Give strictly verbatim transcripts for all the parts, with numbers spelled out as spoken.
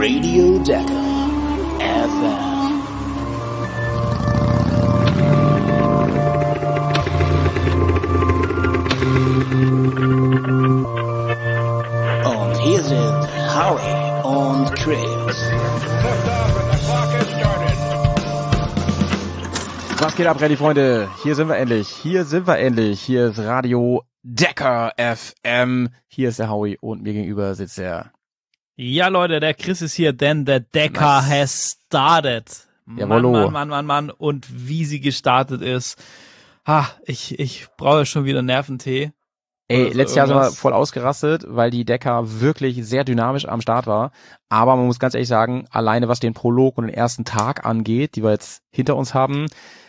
Radio Dakar F M. Und hier sind Howie und Chris. Was geht ab, Rallye-Freunde? Hier sind wir endlich. Hier sind wir endlich. Hier ist Radio Dakar F M. Hier ist der Howie und mir gegenüber sitzt der... Ja, Leute, der Chris ist hier, denn der Dakar nice. has started. Mann, Mann, Mann, Mann, Mann. Und wie sie gestartet ist. Ha, ich, ich brauche schon wieder Nerventee. Ey, so letztes Jahr sind wir voll ausgerastet, weil die Dakar wirklich sehr dynamisch am Start war. Aber man muss ganz ehrlich sagen, alleine was den Prolog und den ersten Tag angeht, die wir jetzt hinter uns haben,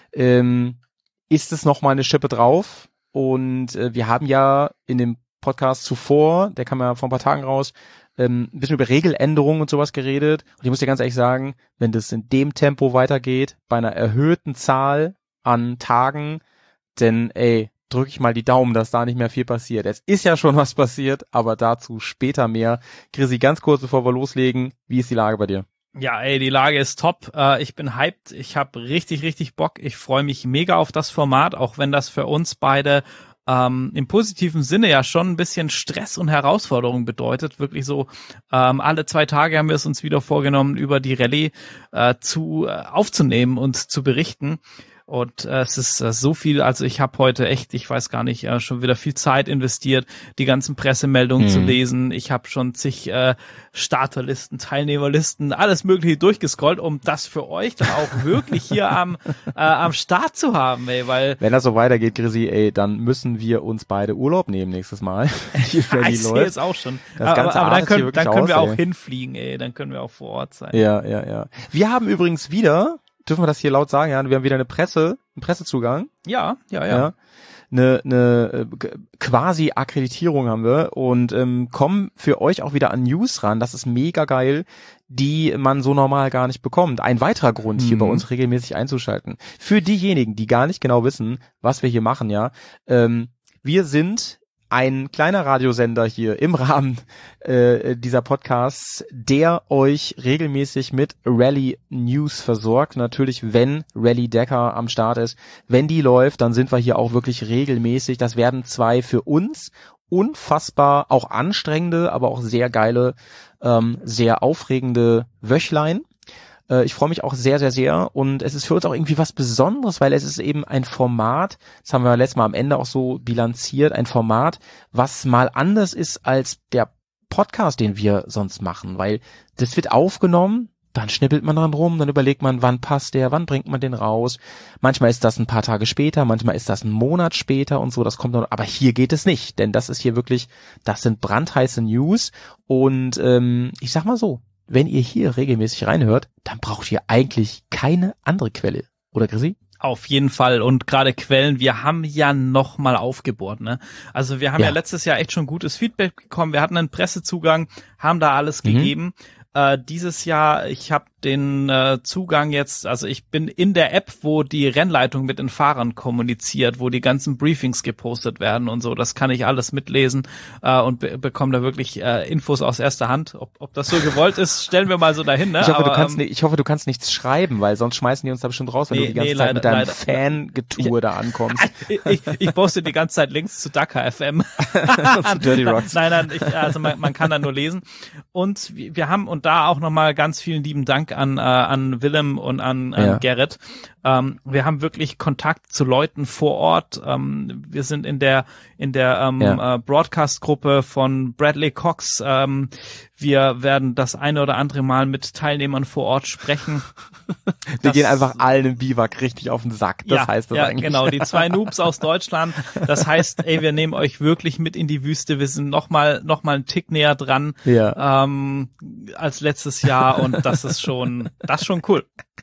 ähm, ist es noch mal eine Schippe drauf. Und äh, wir haben ja in dem Podcast zuvor, der kam ja vor ein paar Tagen raus, ähm, ein bisschen über Regeländerungen und sowas geredet. Und ich muss dir ganz ehrlich sagen, wenn das in dem Tempo weitergeht, bei einer erhöhten Zahl an Tagen, denn ey, drücke ich mal die Daumen, dass da nicht mehr viel passiert. Es ist ja schon was passiert, aber dazu später mehr. Chrissy, ganz kurz, bevor wir loslegen, wie ist die Lage bei dir? Ja, ey, die Lage ist top. Äh, ich bin hyped. Ich habe richtig, richtig Bock. Ich freue mich mega auf das Format, auch wenn das für uns beide ähm, im positiven Sinne ja schon ein bisschen Stress und Herausforderung bedeutet. Wirklich so, ähm, alle zwei Tage haben wir es uns wieder vorgenommen, über die Rallye äh, zu äh, aufzunehmen und zu berichten. Und äh, es ist äh, so viel, also ich habe heute echt, ich weiß gar nicht, äh, schon wieder viel Zeit investiert, die ganzen Pressemeldungen mhm. zu lesen. Ich habe schon zig äh, Starterlisten, Teilnehmerlisten, alles Mögliche durchgescrollt, um das für euch dann auch wirklich hier am äh, am Start zu haben, ey, weil... Wenn das so weitergeht, Chrissy, ey, dann müssen wir uns beide Urlaub nehmen nächstes Mal. Ja, ich sehe es auch schon. Das aber Ganze aber dann können, dann können aus, wir auch ey. hinfliegen, ey, dann können wir auch vor Ort sein. Ja, ja, ja. Wir haben übrigens wieder... Dürfen wir das hier laut sagen, ja? Wir haben wieder eine Presse, einen Pressezugang. Ja, ja, ja. ja. Eine, eine äh, quasi Akkreditierung haben wir und ähm, kommen für euch auch wieder an News ran. Das ist mega geil, die man so normal gar nicht bekommt. Ein weiterer Grund, mhm. hier bei uns regelmäßig einzuschalten. Für diejenigen, die gar nicht genau wissen, was wir hier machen, ja. Ähm, wir sind ein kleiner Radiosender hier im Rahmen äh, dieser Podcasts, der euch regelmäßig mit Rallye News versorgt. Natürlich, wenn Rallye Dakar am Start ist, wenn die läuft, dann sind wir hier auch wirklich regelmäßig. Das werden zwei für uns unfassbar auch anstrengende, aber auch sehr geile, ähm, sehr aufregende Wöchlein. Ich freue mich auch sehr, sehr, sehr und es ist für uns auch irgendwie was Besonderes, weil es ist eben ein Format, das haben wir letztes Mal am Ende auch so bilanziert, ein Format, was mal anders ist als der Podcast, den wir sonst machen, weil das wird aufgenommen, dann schnippelt man dran rum, dann überlegt man, wann passt der, wann bringt man den raus. Manchmal ist das ein paar Tage später, manchmal ist das ein Monat später und so, das kommt dann, aber hier geht es nicht, denn das ist hier wirklich, das sind brandheiße News und ähm, ich sag mal so, wenn ihr hier regelmäßig reinhört, dann braucht ihr eigentlich keine andere Quelle. Oder, Chrissy? Auf jeden Fall. Und gerade Quellen, wir haben ja noch mal aufgebohrt, ne? Also wir haben ja. ja letztes Jahr echt schon gutes Feedback bekommen. Wir hatten einen Pressezugang, haben da alles mhm. gegeben. Äh, dieses Jahr, ich habe den äh, Zugang jetzt, also ich bin in der App, wo die Rennleitung mit den Fahrern kommuniziert, wo die ganzen Briefings gepostet werden und so, das kann ich alles mitlesen äh, und be- bekomme da wirklich äh, Infos aus erster Hand. Ob, ob das so gewollt ist, stellen wir mal so dahin. Ne? Ich hoffe, Aber, du kannst ähm, nicht, ich hoffe, du kannst nichts schreiben, weil sonst schmeißen die uns da bestimmt raus, wenn nee, du die ganze nee, Zeit leider, mit deinem Fangetue da ankommst. ich, ich, ich poste die ganze Zeit Links zu Dakar F M. Zu Dirty Rocks. Nein, nein, ich, also man, man kann da nur lesen. Und wir haben, und da auch nochmal ganz vielen lieben Dank an, äh, an Willem und an, an ja. Gerrit. Ähm, wir haben wirklich Kontakt zu Leuten vor Ort. Ähm, wir sind in der in der ähm, ja. äh, Broadcast-Gruppe von Bradley Cox. Ähm, wir werden das eine oder andere Mal mit Teilnehmern vor Ort sprechen. Wir das, gehen einfach allen im Biwak richtig auf den Sack. Das ja, heißt das ja, eigentlich. Genau, die zwei Noobs aus Deutschland. Das heißt, ey, wir nehmen euch wirklich mit in die Wüste. Wir sind noch mal noch mal einen Tick näher dran ja. ähm, als letztes Jahr und das ist schon das ist schon cool.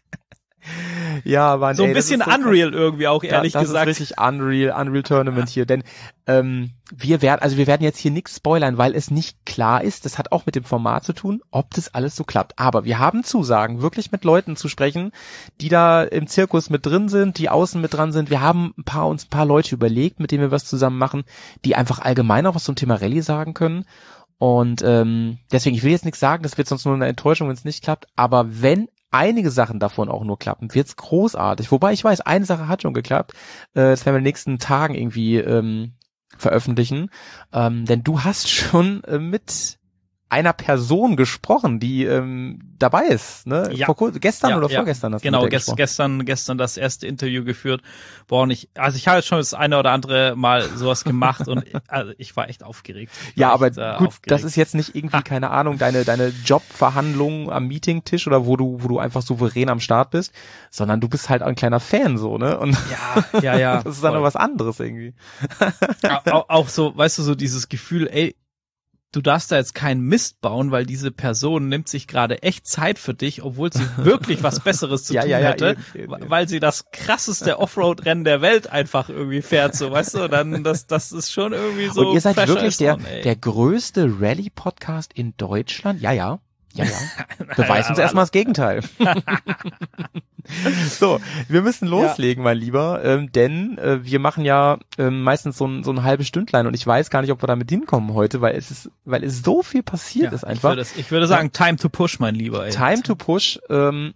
Ja, Mann, so ein ey, bisschen das ist so, Unreal irgendwie auch, ehrlich das gesagt. Das ist richtig Unreal, Unreal Tournament ja. hier, denn ähm, wir werden, also wir werden jetzt hier nichts spoilern, weil es nicht klar ist, das hat auch mit dem Format zu tun, ob das alles so klappt. Aber wir haben Zusagen, wirklich mit Leuten zu sprechen, die da im Zirkus mit drin sind, die außen mit dran sind. Wir haben ein paar uns ein paar Leute überlegt, mit denen wir was zusammen machen, die einfach allgemein auch was zum Thema Rallye sagen können. Und ähm, deswegen, ich will jetzt nichts sagen, das wird sonst nur eine Enttäuschung, wenn es nicht klappt, aber wenn einige Sachen davon auch nur klappen, wird's großartig. Wobei ich weiß, eine Sache hat schon geklappt. Äh, das werden wir in den nächsten Tagen irgendwie ähm, veröffentlichen. Ähm, denn du hast schon äh, mit einer Person gesprochen, die ähm, dabei ist, ne? Ja. Vor kurzem, gestern ja, oder ja. vorgestern hast du genau, mit der gest, gesprochen. gestern gestern das erste Interview geführt. Boah, und ich, also ich habe jetzt schon das eine oder andere Mal sowas gemacht und also ich war echt aufgeregt. Ja, war aber echt, äh, gut, aufgeregt. das ist jetzt nicht irgendwie, keine Ahnung, deine deine Jobverhandlung am Meetingtisch oder wo du wo du einfach souverän am Start bist, sondern du bist halt ein kleiner Fan so, ne? Und ja, ja, ja. das ist dann voll. noch was anderes irgendwie. auch, auch so, weißt du, so dieses Gefühl, ey, du darfst da jetzt keinen Mist bauen, weil diese Person nimmt sich gerade echt Zeit für dich, obwohl sie wirklich was Besseres zu Ja, tun ja, ja, hätte, eben, eben, eben. weil sie das krasseste Offroad-Rennen der Welt einfach irgendwie fährt, so, weißt du, dann, das, das ist schon irgendwie so. Und ihr seid Pressure wirklich is der on, ey. der größte Rallye-Podcast in Deutschland? Ja, ja. Ja, ja. Beweis uns aber- erstmal das Gegenteil. So, wir müssen loslegen, mein Lieber, ähm, denn äh, wir machen ja ähm, meistens so ein, so ein halbes Stündlein und ich weiß gar nicht, ob wir damit hinkommen heute, weil es ist, weil es so viel passiert Ja, ist ich einfach. würde, ich würde sagen, time to push, mein Lieber, ey. Time to push. Ähm,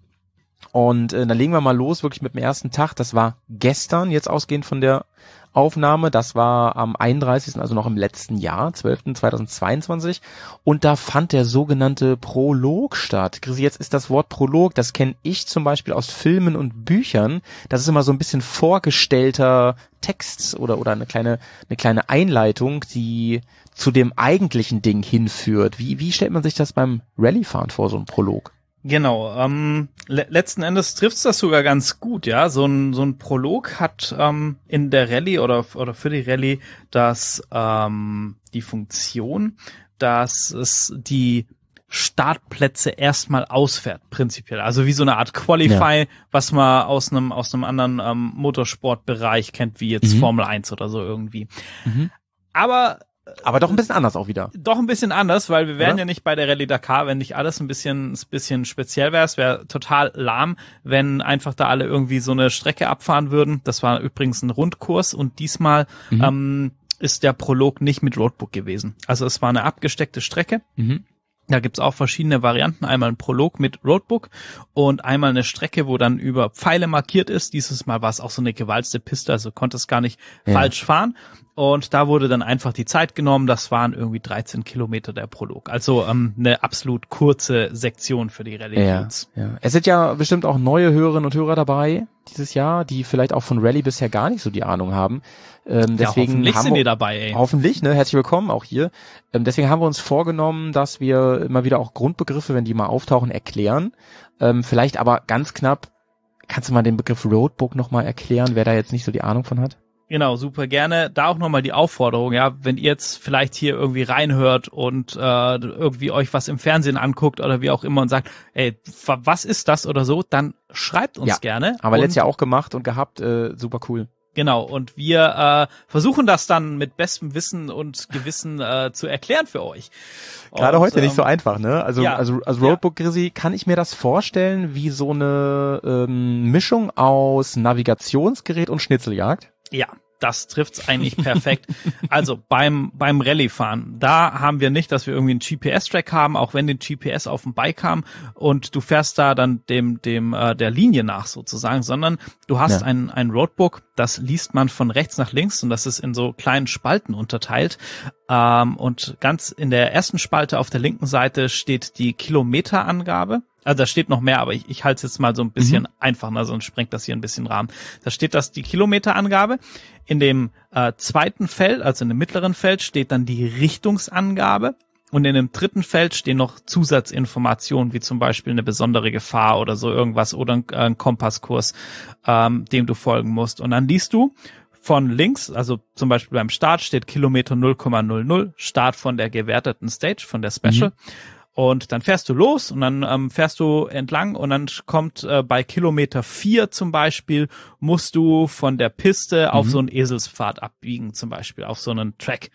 und äh, dann legen wir mal los, wirklich mit dem ersten Tag. Das war gestern, jetzt ausgehend von der Aufnahme. Das war am einunddreißigsten, also noch im letzten Jahr, zwölften zweitausendzweiundzwanzig. Und da fand der sogenannte Prolog statt. Chrissy, jetzt ist das Wort Prolog, das kenne ich zum Beispiel aus Filmen und Büchern. Das ist immer so ein bisschen vorgestellter Text oder oder eine kleine eine kleine Einleitung, die zu dem eigentlichen Ding hinführt. Wie wie stellt man sich das beim Rallye-Fahren vor, so ein Prolog? Genau, ähm, le letzten Endes trifft's das sogar ganz gut, ja. So ein so ein Prolog hat ähm, in der Rallye oder oder für die Rallye das ähm, die Funktion, dass es die Startplätze erstmal ausfährt, prinzipiell. Also wie so eine Art Qualify, ja. was man aus einem aus einem anderen ähm, Motorsportbereich kennt, wie jetzt Mhm. Formel eins oder so irgendwie. Mhm. Aber Aber doch ein bisschen anders auch wieder. Doch ein bisschen anders, weil wir wären Oder? ja nicht bei der Rallye Dakar, wenn nicht alles ein bisschen, ein bisschen speziell wäre. Es wäre total lahm, wenn einfach da alle irgendwie so eine Strecke abfahren würden. Das war übrigens ein Rundkurs und diesmal Mhm. ähm, ist der Prolog nicht mit Roadbook gewesen. Also es war eine abgesteckte Strecke. Mhm. Da gibt's auch verschiedene Varianten. Einmal ein Prolog mit Roadbook und einmal eine Strecke, wo dann über Pfeile markiert ist. Dieses Mal war es auch so eine gewalzte Piste, also konnte es gar nicht Ja. falsch fahren. Und da wurde dann einfach die Zeit genommen. Das waren irgendwie dreizehn Kilometer der Prolog. Also ähm, eine absolut kurze Sektion für die Rallye. Ja, ja. Es sind ja bestimmt auch neue Hörerinnen und Hörer dabei dieses Jahr, die vielleicht auch von Rallye bisher gar nicht so die Ahnung haben. Ähm, Ja, deswegen hoffentlich haben sind wir, die dabei, ey. Hoffentlich, ne? Herzlich willkommen auch hier. Ähm, deswegen haben wir uns vorgenommen, dass wir immer wieder auch Grundbegriffe, wenn die mal auftauchen, erklären. Ähm, vielleicht aber ganz knapp, kannst du mal den Begriff Roadbook nochmal erklären, wer da jetzt nicht so die Ahnung von hat? Genau, super gerne. Da auch nochmal die Aufforderung, ja, wenn ihr jetzt vielleicht hier irgendwie reinhört und äh, irgendwie euch was im Fernsehen anguckt oder wie auch immer und sagt, ey, wa- was ist das oder so, dann schreibt uns Ja, gerne. Haben wir Und- letztes Jahr auch gemacht und gehabt, äh, super cool. Genau, und wir äh, versuchen das dann mit bestem Wissen und Gewissen äh, zu erklären für euch. Gerade Und, heute nicht so ähm, einfach, ne? Also, ja, also, also ja. Roadbook Grizzly, kann ich mir das vorstellen wie so eine ähm, Mischung aus Navigationsgerät und Schnitzeljagd? Ja, das trifft's eigentlich perfekt. Also beim beim Rallye-Fahren, da haben wir nicht, dass wir irgendwie einen G P S-Track haben, auch wenn den G P S auf dem Bike haben und du fährst da dann dem dem äh, der Linie nach sozusagen, sondern du hast Ja. ein ein Roadbook, das liest man von rechts nach links und das ist in so kleinen Spalten unterteilt. Ähm, und ganz in der ersten Spalte auf der linken Seite steht die Kilometerangabe. Also da steht noch mehr, aber ich, ich halte es jetzt mal so ein bisschen Mhm. einfach, ne, sonst sprengt das hier ein bisschen Rahmen. Da steht das die Kilometerangabe. In dem äh, zweiten Feld, also in dem mittleren Feld, steht dann die Richtungsangabe. Und in dem dritten Feld stehen noch Zusatzinformationen, wie zum Beispiel eine besondere Gefahr oder so irgendwas oder ein, äh, ein Kompasskurs, ähm, dem du folgen musst. Und dann liest du von links, also zum Beispiel beim Start steht Kilometer null Komma null null, Start von der gewerteten Stage, von der Special. Mhm. Und dann fährst du los und dann ähm, fährst du entlang und dann kommt äh, bei Kilometer vier zum Beispiel, musst du von der Piste auf Mhm. so einen Eselspfad abbiegen, zum Beispiel auf so einen Track.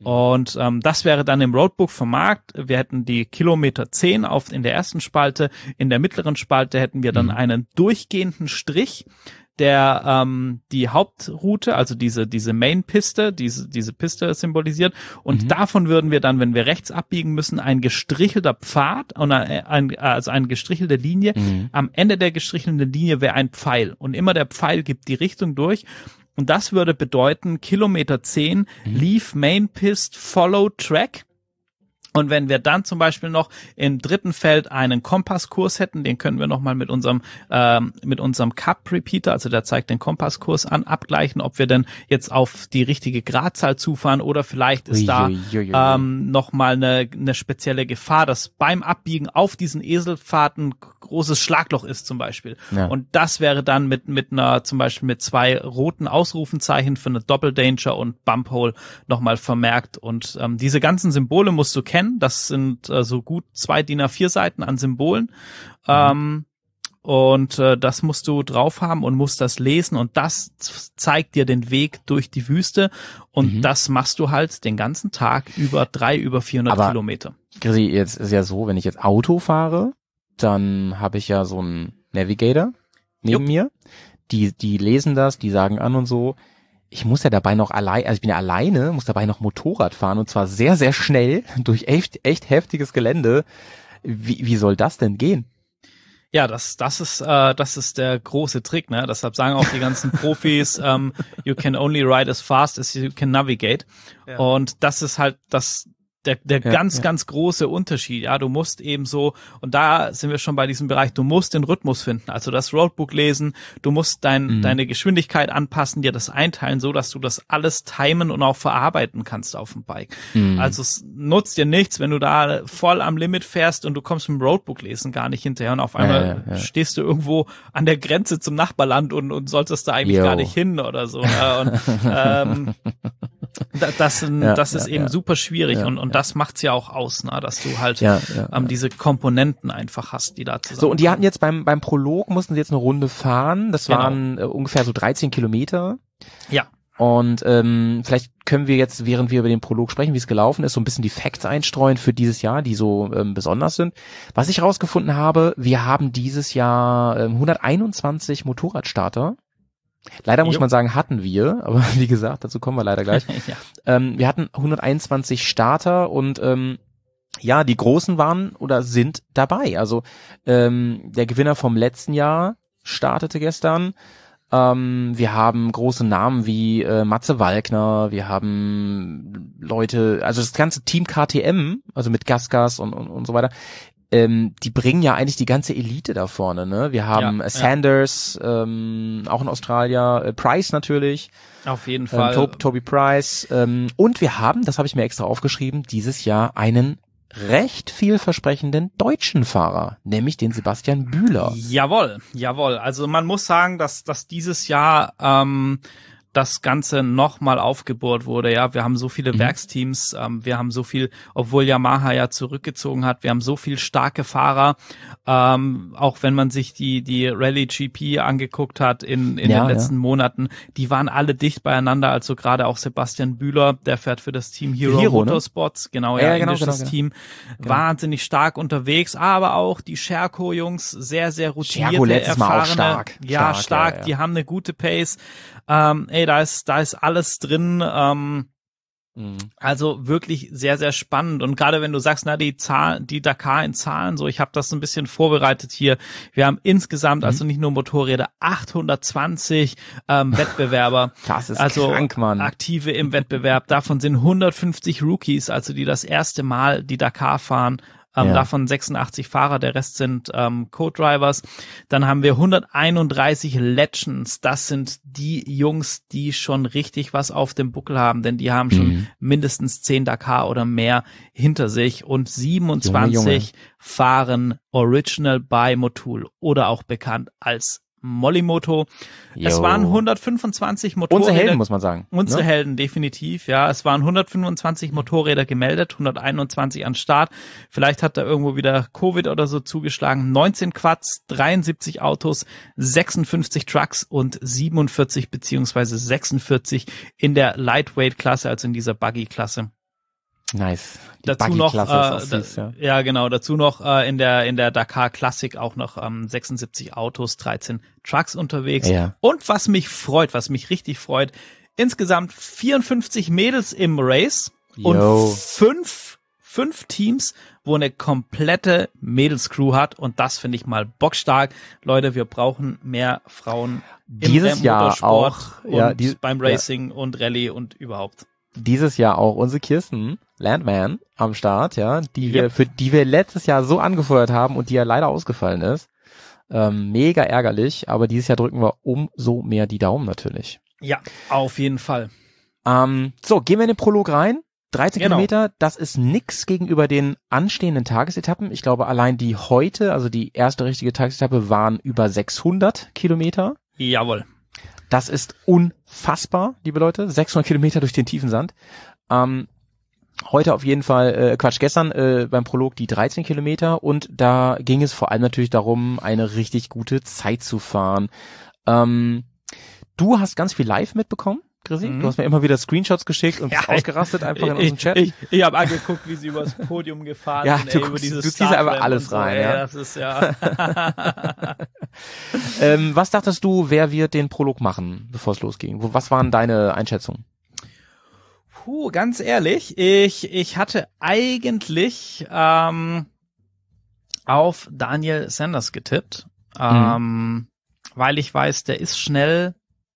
Und ähm, das wäre dann im Roadbook vermerkt. Wir hätten die Kilometer zehn auf in der ersten Spalte, in der mittleren Spalte hätten wir dann Mhm. einen durchgehenden Strich, der ähm, die Hauptroute, also diese diese Main-Piste, diese diese Piste symbolisiert. Und mhm. davon würden wir dann, wenn wir rechts abbiegen müssen, ein gestrichelter Pfad und ein, ein, also eine gestrichelte Linie. Mhm. Am Ende der gestrichelten Linie wäre ein Pfeil. Und immer der Pfeil gibt die Richtung durch. Und das würde bedeuten, Kilometer zehn, mhm. Leave Main Piste, Follow Track. Und wenn wir dann zum Beispiel noch im dritten Feld einen Kompasskurs hätten, den können wir nochmal mit unserem ähm, mit unserem Cup-Repeater, also der zeigt den Kompasskurs an, abgleichen, ob wir denn jetzt auf die richtige Gradzahl zufahren oder vielleicht ist ui, da ui, ui, ui. ähm, nochmal eine, eine spezielle Gefahr, dass beim Abbiegen auf diesen Eselpfad ein großes Schlagloch ist zum Beispiel. Ja. Und das wäre dann mit mit einer zum Beispiel mit zwei roten Ausrufenzeichen für eine Double Danger und Bump Hole nochmal vermerkt. Und ähm, diese ganzen Symbole musst du kennen. Das sind äh, so gut zwei D I N A vier Seiten an Symbolen. Mhm. Ähm, und äh, das musst du drauf haben und musst das lesen. Und das z- zeigt dir den Weg durch die Wüste. Und mhm. das machst du halt den ganzen Tag über drei, über vierhundert Aber, Kilometer. Chrissy, jetzt ist ja so, wenn ich jetzt Auto fahre, dann habe ich ja so einen Navigator neben Jupp. mir. Die, die lesen das, die sagen an und so. Ich muss ja dabei noch allein, also ich bin ja alleine, muss dabei noch Motorrad fahren und zwar sehr, sehr schnell durch echt, echt heftiges Gelände. Wie, wie soll das denn gehen? Ja, das, das ist, äh, das ist der große Trick, ne? Deshalb sagen auch die ganzen Profis, um, you can only ride as fast as you can navigate. Ja. Und das ist halt das, der, der ja, ganz, ja. ganz große Unterschied. Ja, du musst eben so, und da sind wir schon bei diesem Bereich, du musst den Rhythmus finden, also das Roadbook lesen, du musst dein, mhm. deine Geschwindigkeit anpassen, dir das einteilen, so dass du das alles timen und auch verarbeiten kannst auf dem Bike. Mhm. Also es nutzt dir nichts, wenn du da voll am Limit fährst und du kommst mit dem Roadbook lesen gar nicht hinterher und auf einmal ja, ja, ja. stehst du irgendwo an der Grenze zum Nachbarland und, und solltest da eigentlich Yo. gar nicht hin oder so. Ne? Und, ähm, das, das, ja, das ist ja, eben ja. super schwierig ja, und, und ja. das macht's ja auch aus, ne? Dass du halt ja, ja, ähm, ja. diese Komponenten einfach hast, die da zusammen. So, und die hatten jetzt beim beim Prolog, mussten sie jetzt eine Runde fahren, das genau. waren äh, ungefähr so dreizehn Kilometer. Ja. Und ähm, vielleicht können wir jetzt, während wir über den Prolog sprechen, wie es gelaufen ist, so ein bisschen die Facts einstreuen für dieses Jahr, die so ähm, besonders sind. Was ich rausgefunden habe, wir haben dieses Jahr ähm, hunderteinundzwanzig Motorradstarter. Leider muss jo. man sagen, hatten wir, aber wie gesagt, dazu kommen wir leider gleich. ja. ähm, wir hatten hunderteinundzwanzig Starter und ähm, ja, die Großen waren oder sind dabei. Also ähm, der Gewinner vom letzten Jahr startete gestern. Ähm, wir haben große Namen wie äh, Matze Walkner, wir haben Leute, also das ganze Team K T M, also mit Gasgas und, und, und so weiter. Ähm, die bringen ja eigentlich die ganze Elite da vorne, ne? Wir haben ja, Sanders, ja. ähm, auch in Australien, äh, Price natürlich. Auf jeden Fall. Ähm, Tob, Toby Price. Ähm, und wir haben, das habe ich mir extra aufgeschrieben, dieses Jahr einen recht vielversprechenden deutschen Fahrer, nämlich den Sebastian Bühler. Jawohl, jawohl. Also man muss sagen, dass, dass dieses Jahr ähm, das Ganze nochmal aufgebohrt wurde. Ja, wir haben so viele mhm. Werksteams, ähm, wir haben so viel, obwohl Yamaha ja zurückgezogen hat, wir haben so viel starke Fahrer. Ähm, auch wenn man sich die die Rallye G P angeguckt hat in in ja, den letzten ja. Monaten, die waren alle dicht beieinander. Also gerade auch Sebastian Bühler, der fährt für das Team Hero, Hero Motorsports, ne? genau, ja, ja genau, indisches genau, Team, genau. wahnsinnig stark unterwegs. Aber auch die Scherko-Jungs, sehr sehr routinierte, erfahrene, Mal auch stark. ja stark, stark ja, ja. die haben eine gute Pace. Ähm, ey, da ist, da ist alles drin, ähm, mhm. also wirklich sehr, sehr spannend. Und gerade wenn du sagst, na, die Zahl, die Dakar in Zahlen, so, ich habe das ein bisschen vorbereitet hier. Wir haben insgesamt, mhm. also nicht nur Motorräder, achthundertzwanzig ähm, Wettbewerber. Das ist also krank, Mann. Aktive im Wettbewerb. Davon sind hundertfünfzig Rookies, also die das erste Mal die Dakar fahren. Ähm, ja. Davon sechsundachtzig Fahrer, der Rest sind ähm, Co-Drivers. Dann haben wir hunderteinunddreißig Legends. Das sind die Jungs, die schon richtig was auf dem Buckel haben, denn die haben schon mhm. mindestens zehn Dakar oder mehr hinter sich. Und siebenundzwanzig Junge, Junge. fahren Original by Motul oder auch bekannt als Molimoto. Jo. Es waren hundertfünfundzwanzig Motorräder. Unsere Helden, muss man sagen. Unsere ne? Helden, definitiv, ja. Es waren hundertfünfundzwanzig Motorräder gemeldet, hunderteinundzwanzig an Start. Vielleicht hat da irgendwo wieder Covid oder so zugeschlagen. neunzehn Quads, dreiundsiebzig Autos, sechsundfünfzig Trucks und siebenundvierzig beziehungsweise sechsundvierzig in der Lightweight-Klasse, also in dieser Buggy-Klasse. Nice. Die dazu noch, äh, ist da, süß, ja. ja genau, dazu noch äh, in der in der Dakar Classic auch noch ähm, sechsundsiebzig Autos, dreizehn Trucks unterwegs. Ja. Und was mich freut, was mich richtig freut, insgesamt vierundfünfzig Mädels im Race Yo. und fünf fünf Teams, wo eine komplette Mädelscrew hat, und das finde ich mal bockstark. Leute, wir brauchen mehr Frauen im Dieses Jahr Motorsport auch, und ja, die, beim Racing ja. und Rallye und überhaupt. Dieses Jahr auch unsere Kirsten Landman am Start, ja, die Yep. wir, für die wir letztes Jahr so angefeuert haben und die ja leider ausgefallen ist. Ähm, mega ärgerlich, aber dieses Jahr drücken wir umso mehr die Daumen natürlich. Ja, auf jeden Fall. Ähm, so, gehen wir in den Prolog rein. dreizehn Genau. Kilometer, das ist nix gegenüber den anstehenden Tagesetappen. Ich glaube, allein die heute, also die erste richtige Tagesetappe, waren über sechshundert Kilometer. Jawohl. Das ist unfassbar, liebe Leute. sechshundert Kilometer durch den tiefen Sand. Ähm, heute auf jeden Fall, äh, Quatsch, gestern äh, beim Prolog die dreizehn Kilometer, und da ging es vor allem natürlich darum, eine richtig gute Zeit zu fahren. Ähm, du hast ganz viel live mitbekommen, Chrissy. Mhm. Du hast mir immer wieder Screenshots geschickt und bist Ja, ausgerastet einfach in ich, unserem Chat. Ich, ich habe angeguckt, wie sie übers Podium gefahren Ja, sind, du ey, über guckst- dieses du ziehst einfach Startrennen alles und so, rein, ey, ja. Das ist ja. Ähm, was dachtest du, wer wird den Prolog machen, bevor es losging? Wo, was waren deine Einschätzungen? Puh, ganz ehrlich, ich ich hatte eigentlich ähm, auf Daniel Sanders getippt, ähm, weil ich weiß, der ist schnell,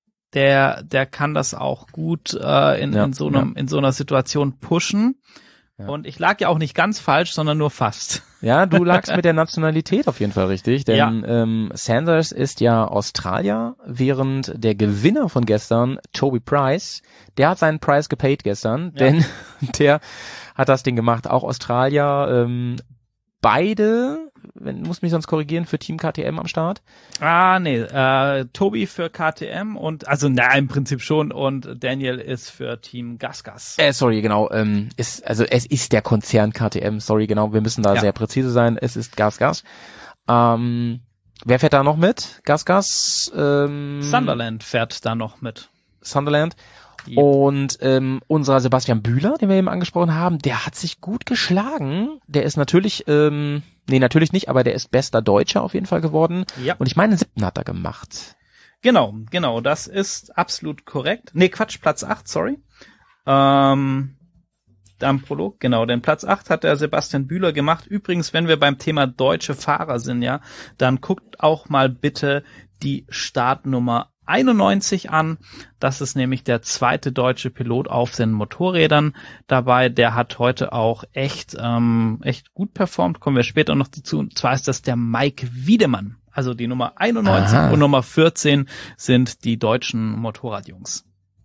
der der kann das auch gut äh, in, Ja, in so einem in so einer Situation pushen. Ja. Und ich lag ja auch nicht ganz falsch, sondern nur fast. Ja, du lagst mit der Nationalität auf jeden Fall richtig, denn Ja. ähm, Sanders ist ja Australier, während der Gewinner von gestern, Toby Price, der hat seinen Price gepaid gestern, Ja. denn der hat das Ding gemacht, auch Australier, ähm, beide, wenn, muss mich sonst korrigieren, für Team K T M am Start. Ah, nee, äh, Tobi für K T M und, also na, im Prinzip schon, und Daniel ist für Team GasGas. Äh, sorry, genau, ähm, ist, also es ist der Konzern K T M, sorry, genau, wir müssen da Ja. sehr präzise sein, es ist GasGas. Ähm, wer fährt da noch mit? GasGas? Ähm, Sunderland fährt da noch mit. Sunderland. Yep. Und ähm, unser Sebastian Bühler, den wir eben angesprochen haben, der hat sich gut geschlagen. Der ist natürlich, ähm, nee, natürlich nicht, aber der ist bester Deutscher auf jeden Fall geworden. Ja. Und ich meine, siebten hat er gemacht. Genau, genau, das ist absolut korrekt. Nee, Quatsch, Platz acht, sorry. Ähm, am Prolog, genau, denn Platz acht hat der Sebastian Bühler gemacht. Übrigens, wenn wir beim Thema deutsche Fahrer sind, ja, dann guckt auch mal bitte die Startnummer einundneunzig an. Das ist nämlich der zweite deutsche Pilot auf den Motorrädern dabei. Der hat heute auch echt, ähm, echt gut performt. Kommen wir später noch dazu. Und zwar ist das der Mike Wiedemann. Also die Nummer einundneunzig Aha. und Nummer vierzehn sind die deutschen Motorradjungs.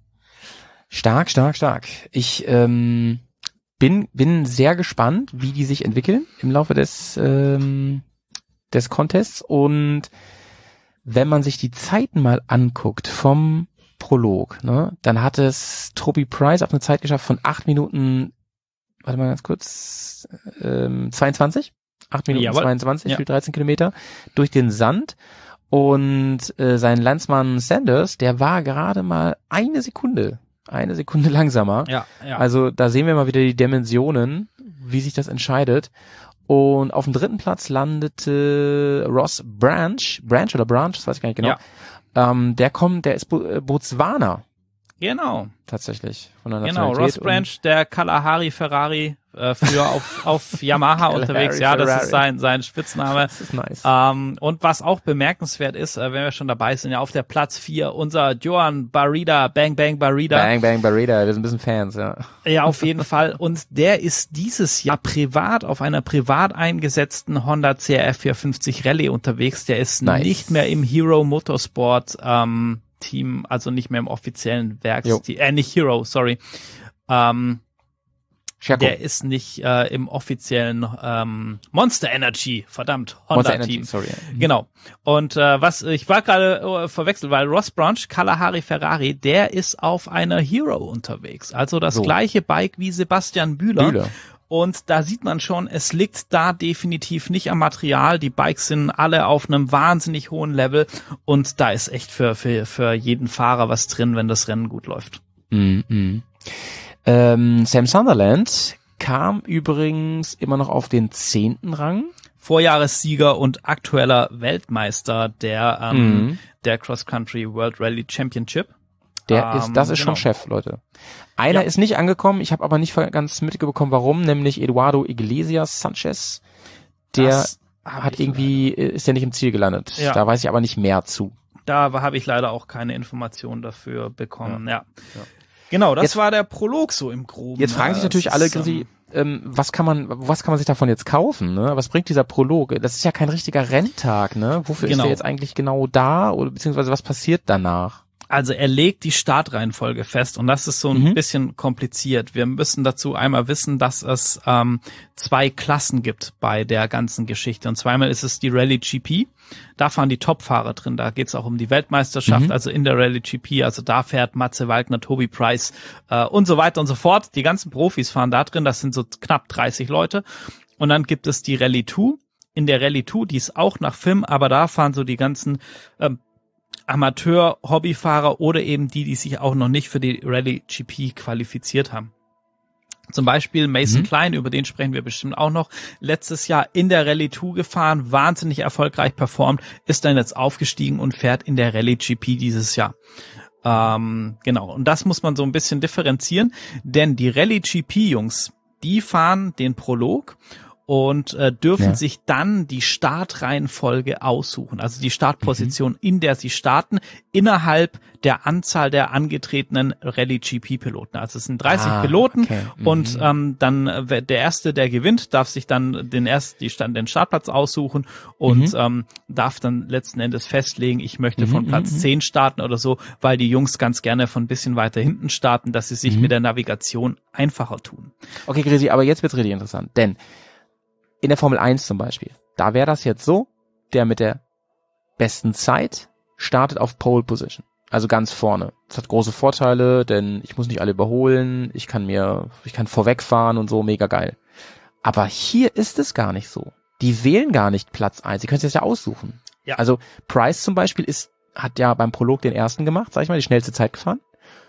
Stark, stark, stark. Ich ähm, bin bin sehr gespannt, wie die sich entwickeln im Laufe des ähm, des Contests. Und wenn man sich die Zeiten mal anguckt vom Prolog, ne, dann hat es Toby Price auf eine Zeit geschafft von acht Minuten, warte mal ganz kurz, ähm, zweiundzwanzig, acht Minuten Jawohl. zweiundzwanzig Ja. für dreizehn Kilometer durch den Sand. Und äh, sein Landsmann Sanders, der war gerade mal eine Sekunde, eine Sekunde langsamer. Ja, ja. Also da sehen wir mal wieder die Dimensionen, wie sich das entscheidet. Und auf dem dritten Platz landete Ross Branch, Branch oder Branch, das weiß ich gar nicht genau. Ja. Ähm, der kommt, der ist Bo äh, Botswana Genau, tatsächlich von der genau. Nationalität. Ross Branch, der Kalahari Ferrari, äh, früher auf, auf Yamaha unterwegs. Ja, das ist sein, sein Spitzname. Das ist nice. Ähm, und was auch bemerkenswert ist, äh, wenn wir schon dabei sind, ja, auf der Platz vier, unser Johan Barrida, Bang Bang Barrida. Bang Bang Barrida, wir sind ein bisschen Fans, ja. Ja, auf jeden Fall. Und der ist dieses Jahr privat auf einer privat eingesetzten Honda C R F vierhundertfünfzig Rallye unterwegs. Der ist Nice. nicht mehr im Hero Motorsport ähm, Team, also nicht mehr im offiziellen Werksteam, äh, nicht Hero, sorry. Ähm, Scherko. der ist nicht äh, im offiziellen ähm, Monster Energy, verdammt, Honda Monster Team. Energy, sorry. Genau. Und äh, was ich war gerade äh, verwechselt, weil Ross Branch, Kalahari Ferrari, der ist auf einer Hero unterwegs. Also das So. gleiche Bike wie Sebastian Bühler. Bühler. Und da sieht man schon, es liegt da definitiv nicht am Material. Die Bikes sind alle auf einem wahnsinnig hohen Level. Und da ist echt für, für, für jeden Fahrer was drin, wenn das Rennen gut läuft. Mm -mm. Ähm, Sam Sunderland kam übrigens immer noch auf den zehnten Rang. Vorjahressieger und aktueller Weltmeister der ähm, Mhm. der Cross Country World Rally Championship. Der Ähm, ist, das ist genau. schon Chef, Leute. Einer Ja. ist nicht angekommen, ich habe aber nicht ganz mitbekommen, warum, nämlich Eduardo Iglesias Sanchez. Der Das hab hat ich irgendwie, ist der nicht im Ziel gelandet. Ja. Da weiß ich aber nicht mehr zu. Da habe ich leider auch keine Informationen dafür bekommen. Ja. Ja. Genau, das Jetzt- war der Prolog so im Groben. Jetzt fragen sich Äh, natürlich es alle, ist, Grisi, ähm, was kann man, was kann man sich davon jetzt kaufen, ne? Was bringt dieser Prolog? Das ist ja kein richtiger Renntag, ne? Wofür Genau. ist der jetzt eigentlich genau da? Oder beziehungsweise was passiert danach? Also er legt die Startreihenfolge fest und das ist so ein Mhm. bisschen kompliziert. Wir müssen dazu einmal wissen, dass es ähm, zwei Klassen gibt bei der ganzen Geschichte. Und zweimal ist es die Rallye G P. Da fahren die Topfahrer drin. Da geht es auch um die Weltmeisterschaft, Mhm. also in der Rallye G P. Also da fährt Matze Waldner, Toby Price äh, und so weiter und so fort. Die ganzen Profis fahren da drin. Das sind so knapp dreißig Leute. Und dann gibt es die Rallye zwei. In der Rallye zwei, die ist auch nach F I M, aber da fahren so die ganzen ähm, Amateur-Hobbyfahrer oder eben die, die sich auch noch nicht für die Rallye G P qualifiziert haben. Zum Beispiel Mason Mhm. Klein, über den sprechen wir bestimmt auch noch, letztes Jahr in der Rallye zwei gefahren, wahnsinnig erfolgreich performt, ist dann jetzt aufgestiegen und fährt in der Rallye G P dieses Jahr. Ähm, genau, und das muss man so ein bisschen differenzieren, denn die Rallye G P-Jungs, die fahren den Prolog und äh, dürfen Ja. sich dann die Startreihenfolge aussuchen, also die Startposition, Mhm. in der sie starten, innerhalb der Anzahl der angetretenen Rallye G P-Piloten. Also es sind dreißig Ah, Piloten okay. Mhm. und ähm, dann äh, der Erste, der gewinnt, darf sich dann den erst die Stand, den Startplatz aussuchen und Mhm. ähm, darf dann letzten Endes festlegen, ich möchte Mhm, von Platz mhm. zehn starten oder so, weil die Jungs ganz gerne von ein bisschen weiter hinten starten, dass sie sich Mhm. mit der Navigation einfacher tun. Okay, Grisi, aber jetzt wird's richtig interessant, denn in der Formel eins zum Beispiel, da wäre das jetzt so, der mit der besten Zeit startet auf Pole Position, also ganz vorne. Das hat große Vorteile, denn ich muss nicht alle überholen, ich kann mir, ich kann vorwegfahren und so, mega geil. Aber hier ist es gar nicht so. Die wählen gar nicht Platz eins, sie können sich das ja aussuchen. Ja. Also Price zum Beispiel ist, hat ja beim Prolog den ersten gemacht, sag ich mal, die schnellste Zeit gefahren,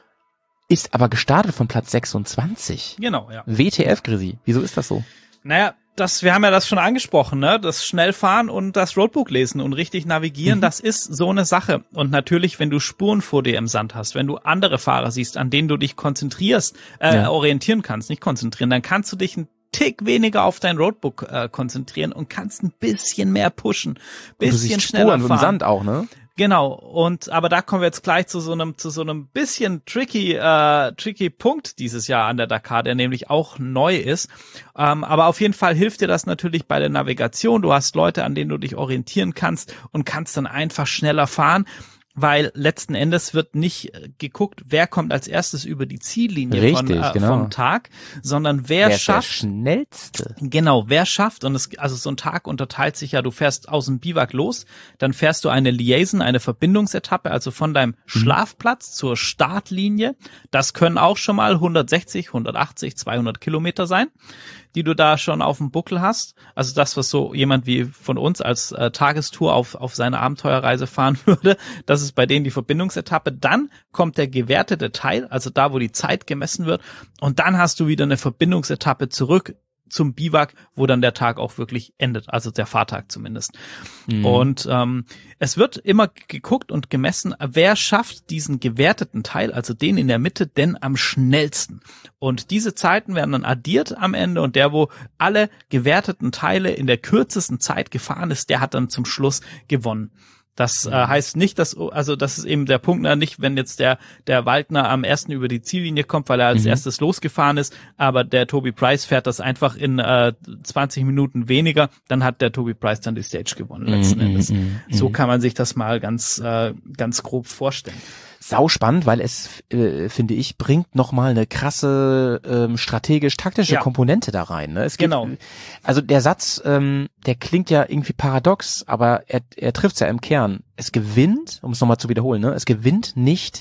ist aber gestartet von Platz sechsundzwanzig. Genau, ja. W T F, Grisi, wieso ist das so? Naja, das, wir haben ja das schon angesprochen, ne? Das Schnellfahren und das Roadbook lesen und richtig navigieren, Mhm. das ist so eine Sache. Und natürlich, wenn du Spuren vor dir im Sand hast, wenn du andere Fahrer siehst, an denen du dich konzentrierst, äh, Ja. orientieren kannst, nicht konzentrieren, dann kannst du dich ein Tick weniger auf dein Roadbook äh, konzentrieren und kannst ein bisschen mehr pushen, Und du bisschen siehst schneller Spuren im fahren. Sand auch, ne? Genau, und aber da kommen wir jetzt gleich zu so einem zu so einem bisschen tricky äh, tricky Punkt dieses Jahr an der Dakar, der nämlich auch neu ist. Ähm, aber auf jeden Fall hilft dir das natürlich bei der Navigation. Du hast Leute, an denen du dich orientieren kannst und kannst dann einfach schneller fahren, weil letzten Endes wird nicht äh, geguckt, wer kommt als erstes über die Ziellinie Richtig, von, äh, genau. vom Tag, sondern wer, Wer ist der schafft schnellste? Genau, wer schafft, und es, also so ein Tag unterteilt sich ja, du fährst aus dem Biwak los, dann fährst du eine Liaison, eine Verbindungsetappe, also von deinem Schlafplatz zur Startlinie. Das können auch schon mal hundertsechzig, hundertachtzig, zweihundert Kilometer sein, die du da schon auf dem Buckel hast. Also das, was so jemand wie von uns als äh, Tagestour auf, auf seine Abenteuerreise fahren würde, das ist bei denen die Verbindungsetappe. Dann kommt der gewertete Teil, also da, wo die Zeit gemessen wird. Und dann hast du wieder eine Verbindungsetappe zurück zum Biwak, wo dann der Tag auch wirklich endet, also der Fahrtag zumindest. Mhm. Und ähm, es wird immer geguckt und gemessen, wer schafft diesen gewerteten Teil, also den in der Mitte, denn am schnellsten. Und diese Zeiten werden dann addiert am Ende und der, wo alle gewerteten Teile in der kürzesten Zeit gefahren ist, der hat dann zum Schluss gewonnen. Das äh, heißt nicht, dass, also das ist eben der Punkt, na, nicht, wenn jetzt der der Waldner am ersten über die Ziellinie kommt, weil er als Mhm. erstes losgefahren ist, aber der Toby Price fährt das einfach in äh, zwanzig Minuten weniger, dann hat der Toby Price dann die Stage gewonnen letzten Mhm, Endes. mhm, So mhm. kann man sich das mal ganz äh, ganz grob vorstellen. Sau spannend, weil es, äh, finde ich, bringt nochmal eine krasse ähm, strategisch-taktische Ja. Komponente da rein. Ne? Es gibt, Genau. Also der Satz, ähm, der klingt ja irgendwie paradox, aber er, er trifft's ja im Kern. Es gewinnt, um es nochmal zu wiederholen, ne? Es gewinnt nicht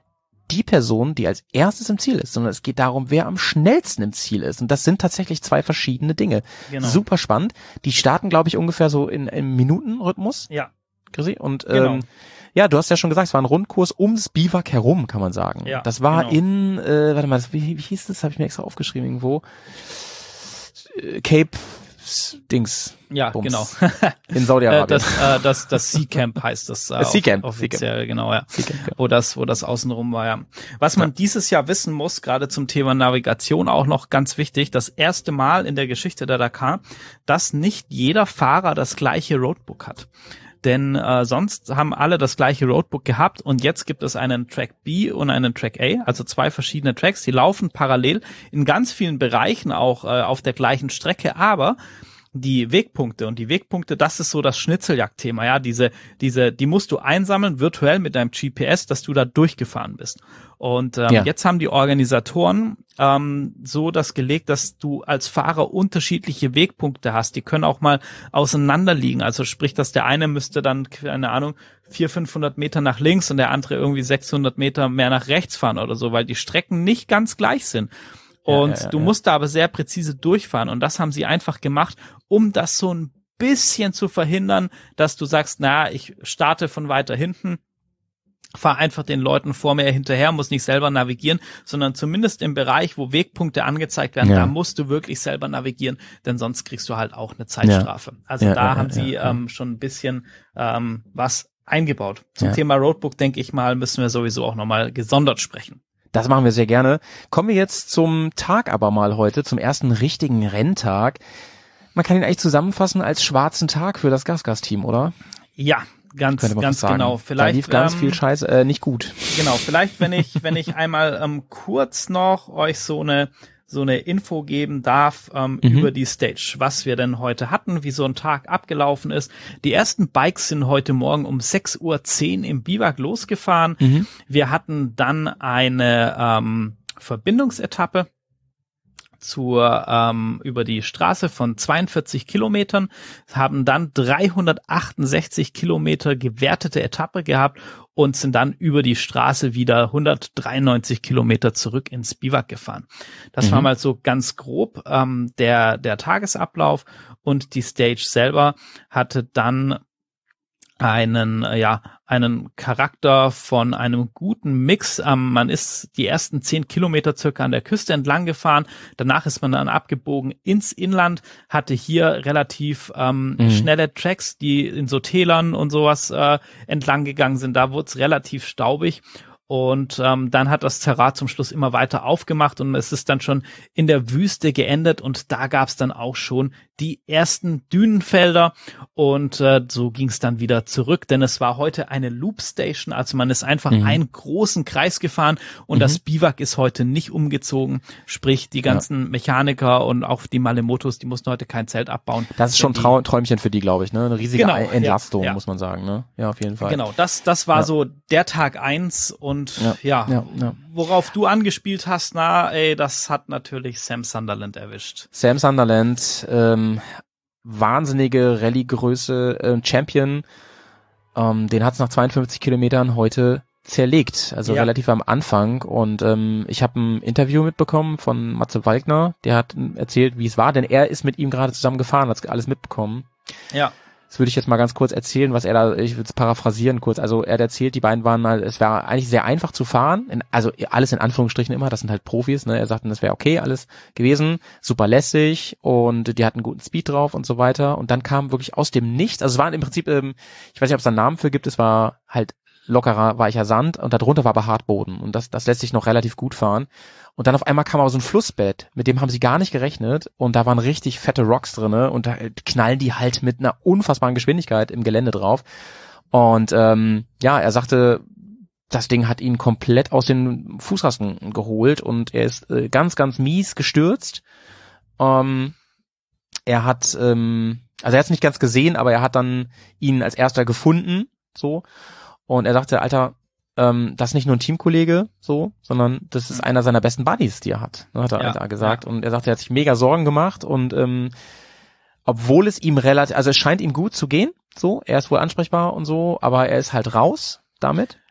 die Person, die als erstes im Ziel ist, sondern es geht darum, wer am schnellsten im Ziel ist. Und das sind tatsächlich zwei verschiedene Dinge. Genau. Super spannend. Die starten, glaube ich, ungefähr so in im Minutenrhythmus. Ja. Chrissy. Und Genau. ähm, ja, du hast ja schon gesagt, es war ein Rundkurs ums Biwak herum, kann man sagen. Ja, das war genau. in, äh, warte mal, das, wie, wie hieß das? Habe ich mir extra aufgeschrieben irgendwo. äh, Cape Dings. Ja, Bums. genau. In Saudi-Arabien. das, äh, das, das Sea Camp heißt das. Äh, Sea Camp. Offiziell, genau, ja. Sea Camp, ja. Wo das, wo das außenrum war, ja. Was man ja. dieses Jahr wissen muss, gerade zum Thema Navigation auch noch ganz wichtig, das erste Mal in der Geschichte der Dakar, dass nicht jeder Fahrer das gleiche Roadbook hat. Denn äh, sonst haben alle das gleiche Roadbook gehabt und jetzt gibt es einen Track B und einen Track A, also zwei verschiedene Tracks, die laufen parallel in ganz vielen Bereichen auch äh, auf der gleichen Strecke, aber die Wegpunkte und die Wegpunkte, das ist so das Schnitzeljagdthema, ja, diese, diese, die musst du einsammeln virtuell mit deinem G P S, dass du da durchgefahren bist. Und ähm, ja. jetzt haben die Organisatoren ähm, so das gelegt, dass du als Fahrer unterschiedliche Wegpunkte hast. Die können auch mal auseinander liegen. Also sprich, dass der eine müsste dann, keine Ahnung, vierhundert, fünfhundert Meter nach links und der andere irgendwie sechshundert Meter mehr nach rechts fahren oder so, weil die Strecken nicht ganz gleich sind. Und ja, ja, ja, du musst da aber sehr präzise durchfahren. Und das haben sie einfach gemacht, um das so ein bisschen zu verhindern, dass du sagst, na, ich starte von weiter hinten, fahr einfach den Leuten vor mir hinterher, muss nicht selber navigieren, sondern zumindest im Bereich, wo Wegpunkte angezeigt werden, ja. da musst du wirklich selber navigieren, denn sonst kriegst du halt auch eine Zeitstrafe. Ja. Also ja, da ja, haben ja, sie ja. Ähm, schon ein bisschen ähm, was eingebaut. Zum ja. Thema Roadbook, denke ich mal, müssen wir sowieso auch nochmal gesondert sprechen. Das machen wir sehr gerne. Kommen wir jetzt zum Tag aber mal heute, zum ersten richtigen Renntag. Man kann ihn eigentlich zusammenfassen als schwarzen Tag für das GasGas-Team, oder? Ja, ganz, ganz genau. Vielleicht, da lief ganz ähm, viel Scheiße, äh, nicht gut. Genau, vielleicht, wenn ich, wenn ich einmal ähm, kurz noch euch so eine so eine Info geben darf ähm, mhm. über die Stage, was wir denn heute hatten, wie so ein Tag abgelaufen ist. Die ersten Bikes sind heute Morgen um sechs Uhr zehn im Biwak losgefahren. Mhm. Wir hatten dann eine ähm, Verbindungsetappe zur ähm, über die Straße von zweiundvierzig Kilometern, haben dann dreihundertachtundsechzig Kilometer gewertete Etappe gehabt und sind dann über die Straße wieder hundertdreiundneunzig Kilometer zurück ins Biwak gefahren. Das mhm. war mal so ganz grob ähm, der der Tagesablauf, und die Stage selber hatte dann einen, ja, einen Charakter von einem guten Mix. Ähm, man ist die ersten zehn Kilometer circa an der Küste entlang gefahren. Danach ist man dann abgebogen ins Inland, hatte hier relativ ähm, mhm. schnelle Tracks, die in so Tälern und sowas äh, entlang gegangen sind. Da wurde es relativ staubig. Und ähm, dann hat das Terrain zum Schluss immer weiter aufgemacht und es ist dann schon in der Wüste geendet, und da gab es dann auch schon die ersten Dünenfelder, und äh, so ging es dann wieder zurück, denn es war heute eine Loop Station, also man ist einfach mhm. einen großen Kreis gefahren, und mhm. das Biwak ist heute nicht umgezogen, sprich die ganzen ja. Mechaniker und auch die Malemotos, die mussten heute kein Zelt abbauen. Das ist schon Trau- Träumchen für die, glaube ich, ne? Eine riesige genau, Entlastung, ja, ja. muss man sagen, ne? Ja, auf jeden Fall. Genau, das das war ja. so der Tag eins, und Und ja, ja, ja, ja, worauf du angespielt hast, na, ey, das hat natürlich Sam Sunderland erwischt. Sam Sunderland, ähm, wahnsinnige Rallye-Größe, äh, Champion, ähm, den hat's nach zweiundfünfzig Kilometern heute zerlegt, also ja. relativ am Anfang. Und ähm, ich habe ein Interview mitbekommen von Matze Walkner, der hat erzählt, wie es war, denn er ist mit ihm gerade zusammen gefahren, hat alles mitbekommen. Ja. Das würde ich jetzt mal ganz kurz erzählen, was er da, ich würde es paraphrasieren kurz. Also er hat erzählt, die beiden waren halt, es war eigentlich sehr einfach zu fahren, in, also alles in Anführungsstrichen immer, das sind halt Profis, ne? Er sagte, das wäre okay alles gewesen, super lässig, und die hatten guten Speed drauf und so weiter. Und dann kam wirklich aus dem Nichts, also es waren im Prinzip, ähm, ich weiß nicht, ob es da einen Namen für gibt, es war halt lockerer, weicher Sand, und darunter war aber Hartboden, und das, das lässt sich noch relativ gut fahren. Und dann auf einmal kam aber so ein Flussbett, mit dem haben sie gar nicht gerechnet, und da waren richtig fette Rocks drinne, und da knallen die halt mit einer unfassbaren Geschwindigkeit im Gelände drauf. Und ähm, ja, er sagte, das Ding hat ihn komplett aus den Fußrasten geholt, und er ist äh, ganz, ganz mies gestürzt. Ähm, er hat, ähm, also er hat es nicht ganz gesehen, aber er hat dann ihn als erster gefunden, so. Und er sagte, Alter, ähm, das ist nicht nur ein Teamkollege, so, sondern das ist einer seiner besten Buddies, die er hat, ne, hat er ja, gesagt. Ja. Und er sagte, er hat sich mega Sorgen gemacht, und ähm, obwohl es ihm relativ, also es scheint ihm gut zu gehen, so, er ist wohl ansprechbar und so, aber er ist halt raus damit.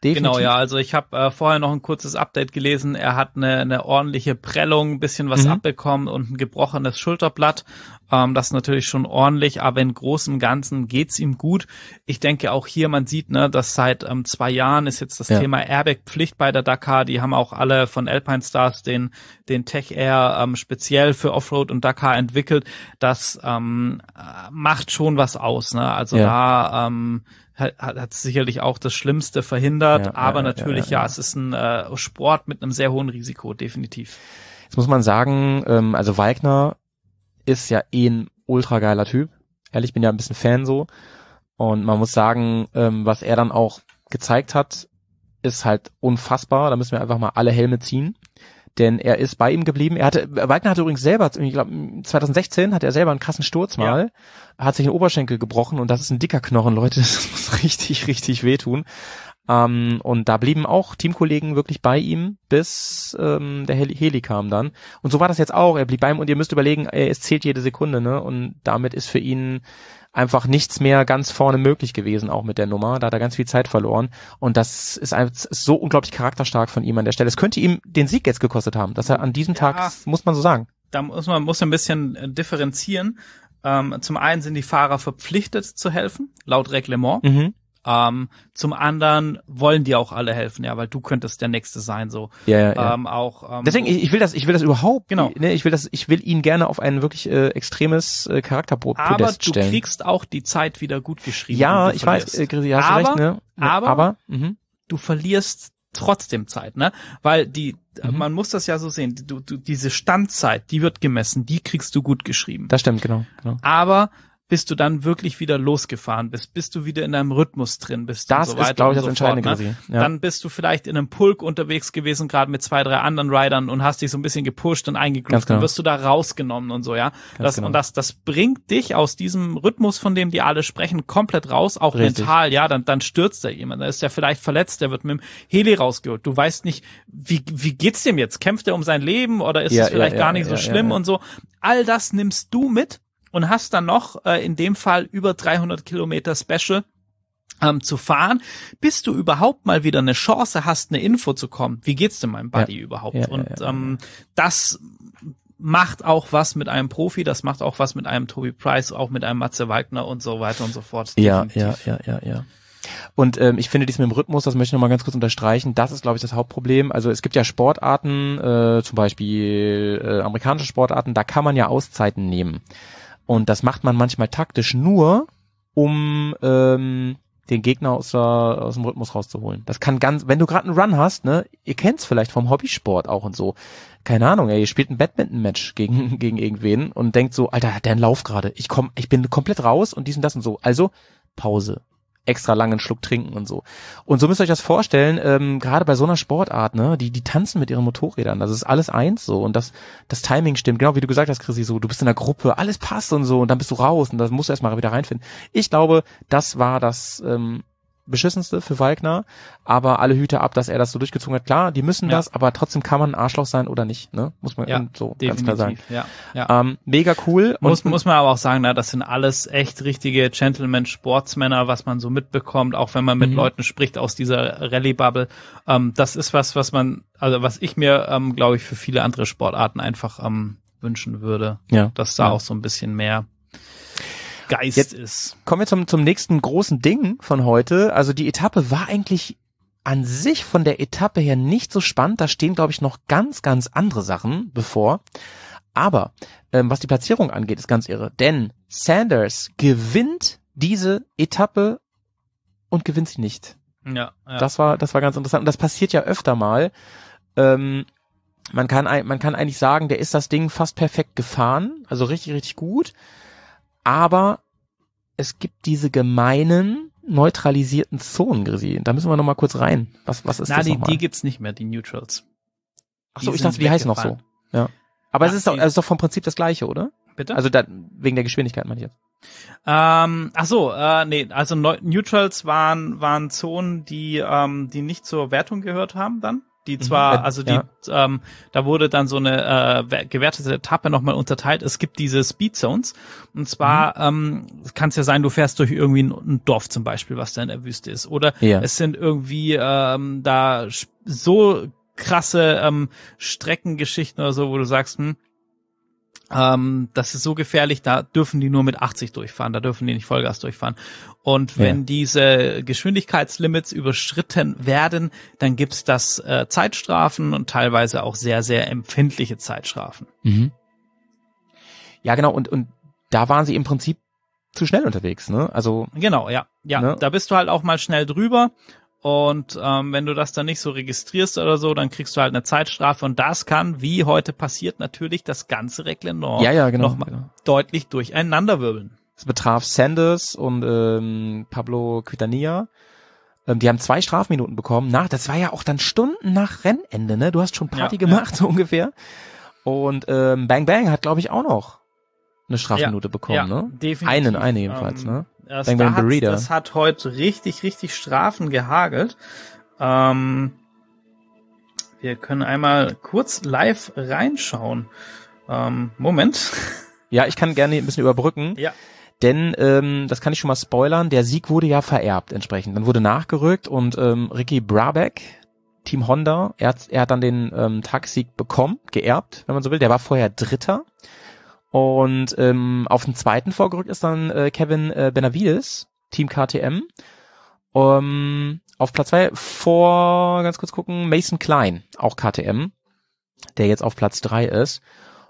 definitiv. Genau, ja, also ich habe äh, vorher noch ein kurzes Update gelesen. Er hat eine, eine ordentliche Prellung, ein bisschen was Mhm. abbekommen und ein gebrochenes Schulterblatt. Ähm, das ist natürlich schon ordentlich, aber im Großen und Ganzen geht's ihm gut. Ich denke auch hier, man sieht, ne, dass seit ähm, zwei Jahren ist jetzt das Ja. Thema Airbag-Pflicht bei der Dakar. Die haben auch alle von Alpine Stars den den Tech Air ähm, speziell für Offroad und Dakar entwickelt. Das ähm, äh, macht schon was aus, ne? Also Ja. da ähm, hat, hat sicherlich auch das Schlimmste verhindert, Ja, aber ja, ja, natürlich, ja, ja, ja. es ist ein äh, Sport mit einem sehr hohen Risiko, definitiv. Jetzt muss man sagen, ähm, also Wagner ist ja eh ein ultra geiler Typ. Ehrlich, ich bin ja ein bisschen Fan so. Und man muss sagen, ähm, was er dann auch gezeigt hat, ist halt unfassbar. Da müssen wir einfach mal alle Helme ziehen. Denn er ist bei ihm geblieben. Er hatte, Wagner hatte übrigens selber, ich glaube, zwanzig sechzehn hatte er selber einen krassen Sturz mal, hat sich den Oberschenkel gebrochen und das ist ein dicker Knochen, Leute, das muss richtig, richtig wehtun. Ähm, und da blieben auch Teamkollegen wirklich bei ihm, bis ähm, der Heli, Heli kam dann. Und so war das jetzt auch. Er blieb bei ihm und ihr müsst überlegen, ey, es zählt jede Sekunde, ne? Und damit ist für ihn einfach nichts mehr ganz vorne möglich gewesen, auch mit der Nummer. Da hat er ganz viel Zeit verloren. Und das ist, ein, ist so unglaublich charakterstark von ihm an der Stelle. Es könnte ihm den Sieg jetzt gekostet haben, dass er an diesem Ja. Tag, muss man so sagen. Da muss man muss ein bisschen äh, differenzieren. Ähm, zum einen sind die Fahrer verpflichtet zu helfen, laut Reglement. Mhm. Ähm, zum anderen wollen die auch alle helfen, ja, weil du könntest der Nächste sein, so. Ja, ja, ja. Ähm, auch, ähm, Deswegen, ich, ich will das, ich will das überhaupt, Genau. ne, ich will das, ich will ihn gerne auf ein wirklich äh, extremes äh, aber Charakterpodest du stellen. kriegst auch die Zeit wieder gut geschrieben. Ja, wenn du ich weiß, verlierst. äh, Grisi, hast aber, du recht, ne? aber- aber mhm. du verlierst trotzdem Zeit, ne? Weil die, Mhm. man muss das ja so sehen, du, du, diese Standzeit, die wird gemessen, die kriegst du gut geschrieben. Das stimmt, genau, genau. Aber bis du dann wirklich wieder losgefahren bist, bis du wieder in deinem Rhythmus drin bist Das und so weiter ist, glaube ich, und das so Entscheidende, fort, ne? Grisi. Ja. Dann bist du vielleicht in einem Pulk unterwegs gewesen, gerade mit zwei, drei anderen Riders und hast dich so ein bisschen gepusht und eingegroovt. Ganz genau. Dann wirst du da rausgenommen und so, ja. Das, genau. Und das, das bringt dich aus diesem Rhythmus, von dem die alle sprechen, komplett raus, auch Richtig. mental, ja. Dann, dann stürzt da jemand, da ist der vielleicht verletzt, der wird mit dem Heli rausgeholt. Du weißt nicht, wie, wie geht's dem jetzt? Kämpft er um sein Leben oder ist Ja, es vielleicht ja, gar ja, nicht so ja, schlimm ja, ja. und so? All das nimmst du mit und hast dann noch äh, in dem Fall über dreihundert Kilometer Special ähm, zu fahren, bis du überhaupt mal wieder eine Chance hast, eine Info zu kommen. Wie geht's denn meinem Buddy Ja. überhaupt? Ja, ja, und ja, ähm, das macht auch was mit einem Profi, das macht auch was mit einem Toby Price, auch mit einem Matze Wagner und so weiter und so fort. Ja, Definitiv. ja, ja, ja, ja. Und ähm, ich finde dies mit dem Rhythmus, das möchte ich nochmal ganz kurz unterstreichen, das ist, glaube ich, das Hauptproblem. Also es gibt ja Sportarten, äh, zum Beispiel äh, amerikanische Sportarten, da kann man ja Auszeiten nehmen. Und das macht man manchmal taktisch nur, um ähm, den Gegner aus, der, aus dem Rhythmus rauszuholen. Das kann ganz, wenn du gerade einen Run hast, ne, ihr kennt's vielleicht vom Hobbysport auch und so. Keine Ahnung, ey, ihr spielt ein Badminton-Match gegen gegen irgendwen und denkt so, Alter, hat der einen Lauf gerade. Ich komm, ich bin komplett raus und dies und das und so. Also Pause. Extra langen Schluck trinken und so. Und so müsst ihr euch das vorstellen, ähm, gerade bei so einer Sportart, ne, die die tanzen mit ihren Motorrädern, das ist alles eins so und das das Timing stimmt, genau wie du gesagt hast, Chrissy, so, du bist in der Gruppe, alles passt und so und dann bist du raus und das musst du erstmal wieder reinfinden. Ich glaube, das war das ähm, Beschissenste für Wagner, aber alle Hüte ab, dass er das so durchgezogen hat. Klar, die müssen Ja. das, aber trotzdem kann man ein Arschloch sein oder nicht, ne? Muss man Ja, so ganz klar sagen. definitiv. Ja, ja. Ähm, mega cool. Muss, und, muss man aber auch sagen, na, das sind alles echt richtige Gentleman-Sportsmänner, was man so mitbekommt, auch wenn man mit Mhm. Leuten spricht aus dieser Rallye-Bubble. Ähm, das ist was, was man, also was ich mir, ähm, glaube ich, für viele andere Sportarten einfach ähm, wünschen würde, ja. dass da ja. auch so ein bisschen mehr Geist Jetzt- ist. Kommen wir zum, zum nächsten großen Ding von heute. Also die Etappe war eigentlich an sich von der Etappe her nicht so spannend. Da stehen, glaube ich, noch ganz, ganz andere Sachen bevor. Aber ähm, was die Platzierung angeht, ist ganz irre. Denn Sanders gewinnt diese Etappe und gewinnt sie nicht. Ja, ja. Das war, das war ganz interessant. Und das passiert ja öfter mal. Ähm, man kann, ein- man kann eigentlich sagen, der ist das Ding fast perfekt gefahren. Also richtig, richtig gut. Aber es gibt diese gemeinen, neutralisierten Zonen, Grisi. Da müssen wir noch mal kurz rein. Was, was ist Na, das die, nochmal? die gibt's nicht mehr, die Neutrals. Ach so, die ich sind dachte, die heißen noch so. weggefallen. Ja. Aber es Ja, ist doch, die- es ist doch vom Prinzip das Gleiche, oder? Bitte? Also da, wegen der Geschwindigkeit meine ich jetzt. Ähm, ach so, äh, nee, also Neu- Neutrals waren waren Zonen, die ähm, die nicht zur Wertung gehört haben dann. die zwar, Mhm. also die, Ja. ähm, da wurde dann so eine äh, gewertete Etappe nochmal unterteilt. Es gibt diese Speed Zones. Und zwar ähm, kann es ja sein, du fährst durch irgendwie ein, ein Dorf zum Beispiel, was da in der Wüste ist. Oder Ja. es sind irgendwie ähm, da sch- so krasse ähm, Streckengeschichten oder so, wo du sagst, hm, ähm, das ist so gefährlich, da dürfen die nur mit achtzig durchfahren, da dürfen die nicht Vollgas durchfahren. Und wenn Ja. diese Geschwindigkeitslimits überschritten werden, dann gibt's das äh, Zeitstrafen und teilweise auch sehr, sehr empfindliche Zeitstrafen. Mhm. Ja, genau, und, und da waren sie im Prinzip zu schnell unterwegs, ne? Also, Genau, ja. Ja, Ne? da bist du halt auch mal schnell drüber. Und ähm, wenn du das dann nicht so registrierst oder so, dann kriegst du halt eine Zeitstrafe. Und das kann, wie heute passiert, natürlich das ganze Reglement ja, ja, genau. nochmal genau. deutlich durcheinanderwirbeln. Es betraf Sanders und ähm, Pablo Quintanilla. Ähm, die haben zwei Strafminuten bekommen. Nach, das war ja auch dann Stunden nach Rennende, ne? Du hast schon Party Ja, gemacht, so ungefähr. Und ähm, Bang Bang hat, glaube ich, auch noch eine Strafminute bekommen, ja, ne? definitiv. Einen, eine jedenfalls, Ähm, ne? Das, Bang da Bang hat, Burrito. das hat heute richtig, richtig Strafen gehagelt. Ähm, wir können einmal kurz live reinschauen. Ähm, Moment. Ja, ich kann gerne ein bisschen überbrücken. Ja. Denn, ähm, das kann ich schon mal spoilern, der Sieg wurde ja vererbt entsprechend. Dann wurde nachgerückt und ähm, Ricky Brabec, Team Honda, er hat, er hat dann den ähm, Tagsieg bekommen, geerbt, wenn man so will. Der war vorher Dritter. Und ähm, auf den zweiten vorgerückt ist dann äh, Kevin äh, Benavides, Team K T M. Um, auf Platz zwei vor, ganz kurz gucken, Mason Klein, auch K T M, der jetzt auf Platz drei ist.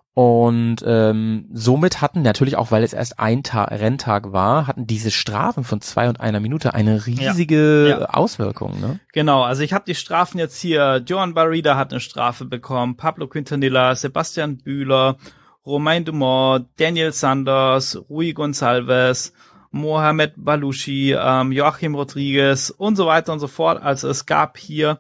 Und ähm, somit hatten natürlich auch, weil es erst ein Ta- Renntag war, hatten diese Strafen von zwei und einer Minute eine riesige Ja. Ja. Auswirkung. Ne? Genau, also ich habe die Strafen jetzt hier. Joan Barrida hat eine Strafe bekommen, Pablo Quintanilla, Sebastian Bühler, Romain Dumont, Daniel Sanders, Rui Gonçalves, Mohamed Balushi, ähm, Joachim Rodriguez und so weiter und so fort. Also es gab hier,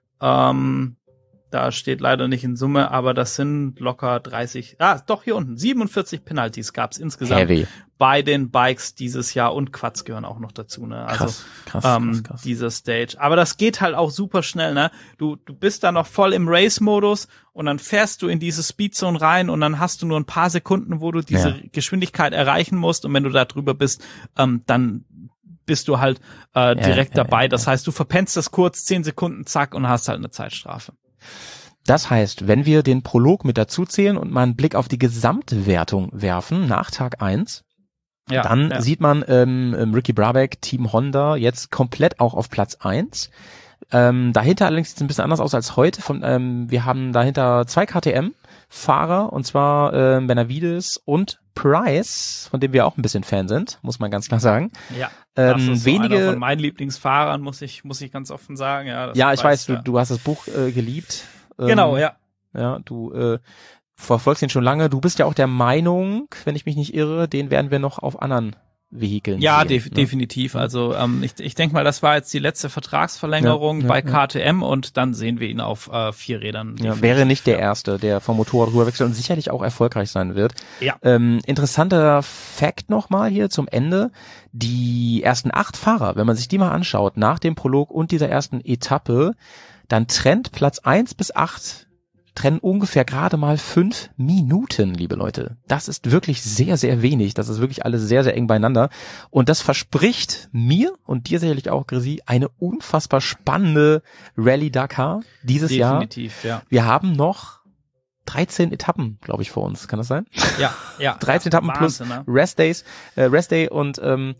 ähm, da steht leider nicht in Summe, aber das sind locker dreißig, ah, doch hier unten, siebenundvierzig Penalties gab es insgesamt Heavy. bei den Bikes dieses Jahr und Quads gehören auch noch dazu, ne? Also Krass, krass, ähm, krass, krass. dieser Stage. Aber das geht halt auch super schnell, ne? Du, du bist da noch voll im Race-Modus und dann fährst du in diese Speedzone rein und dann hast du nur ein paar Sekunden, wo du diese Ja. Geschwindigkeit erreichen musst und wenn du da drüber bist, ähm, dann bist du halt äh, direkt ja, dabei. ja, Das heißt, du verpennst das kurz, zehn Sekunden, zack, und hast halt eine Zeitstrafe. Das heißt, wenn wir den Prolog mit dazu zählen und mal einen Blick auf die gesamte Wertung werfen nach Tag eins, Ja, dann ja. sieht man ähm, ähm, Ricky Brabec, Team Honda, jetzt komplett auch auf Platz eins. Ähm, dahinter allerdings sieht es ein bisschen anders aus als heute. Von, ähm, wir haben dahinter zwei K T M-Fahrer, und zwar ähm, Benavides und Price, von dem wir auch ein bisschen Fan sind, muss man ganz klar sagen. Ja, das Ähm, ist wenige, einer von meinen Lieblingsfahrern, muss ich, muss ich ganz offen sagen. Ja, das ja, ich weiß, ja. du, du hast das Buch äh, geliebt. Ähm, Genau, ja. Ja, du äh, verfolgst ihn schon lange. Du bist ja auch der Meinung, wenn ich mich nicht irre, den werden wir noch auf anderen Vehikeln Ja, sehen. def ne? definitiv. Also ähm, ich, ich denke mal, das war jetzt die letzte Vertragsverlängerung Ja, ja, bei ja. K T M und dann sehen wir ihn auf äh, vier Rädern. Ja, definitiv. wäre nicht der Erste, der vom Motorrad rüberwechselt und sicherlich auch erfolgreich sein wird. Ja. Ähm, interessanter Fact nochmal hier zum Ende. Die ersten acht Fahrer, wenn man sich die mal anschaut, nach dem Prolog und dieser ersten Etappe, dann trennt Platz eins bis acht trennen ungefähr gerade mal fünf Minuten, liebe Leute. Das ist wirklich sehr, sehr wenig. Das ist wirklich alles sehr, sehr eng beieinander. Und das verspricht mir und dir sicherlich auch, Grisi, eine unfassbar spannende Rallye Dakar dieses Jahr. Definitiv, ja. Wir haben noch dreizehn Etappen, glaube ich, vor uns. Kann das sein? Ja, ja. dreizehn Etappen Wahnsinn, plus ne? Rest Days, äh, Rest Day und ähm,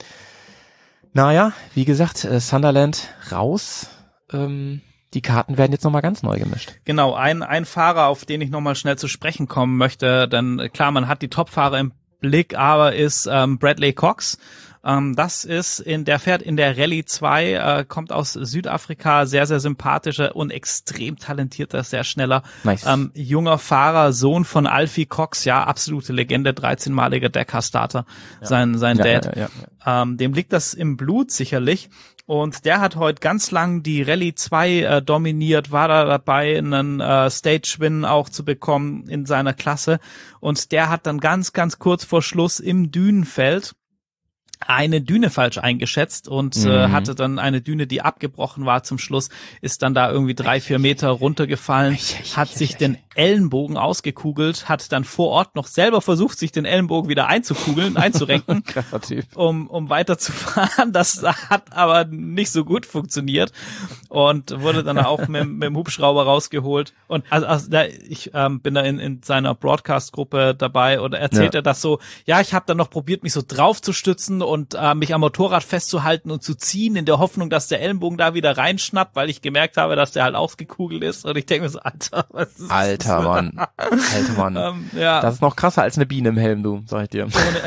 naja, wie gesagt, äh, Sunderland raus. Ähm, die Karten werden jetzt nochmal ganz neu gemischt. Genau, ein, ein Fahrer, auf den ich nochmal schnell zu sprechen kommen möchte, denn klar, man hat die Top-Fahrer im Blick, aber ist ähm, Bradley Cox. Ähm, das ist in der fährt in der Rallye zwei, äh, kommt aus Südafrika, sehr, sehr sympathischer und extrem talentierter, sehr schneller, Nice. ähm, junger Fahrer, Sohn von Alfie Cox, ja, absolute Legende, dreizehnmaliger Dakar-Starter, sein, sein Ja, Dad. ja, ja, ja. Ähm, dem liegt das im Blut sicherlich. Und der hat heute ganz lang die Rallye zwei äh, dominiert, war da dabei, einen äh, Stage-Win auch zu bekommen in seiner Klasse. Und der hat dann ganz, ganz kurz vor Schluss im Dünenfeld eine Düne falsch eingeschätzt und Mhm. äh, hatte dann eine Düne, die abgebrochen war zum Schluss, ist dann da irgendwie drei, vier Meter runtergefallen, hat sich den Ellenbogen ausgekugelt, hat dann vor Ort noch selber versucht, sich den Ellenbogen wieder einzukugeln, einzurenken, um um weiterzufahren. Das hat aber nicht so gut funktioniert und wurde dann auch mit, mit dem Hubschrauber rausgeholt. Und also, also da, ich ähm, bin da in, in seiner Broadcast-Gruppe dabei und erzählt Ja. er das so, ja, ich habe dann noch probiert, mich so drauf zu stützen und äh, mich am Motorrad festzuhalten und zu ziehen, in der Hoffnung, dass der Ellenbogen da wieder reinschnappt, weil ich gemerkt habe, dass der halt ausgekugelt ist. Und ich denke mir so, Alter, was ist Alter das? Mann, alter Mann. ähm, ja. Das ist noch krasser als eine Biene im Helm, du, sag ich dir.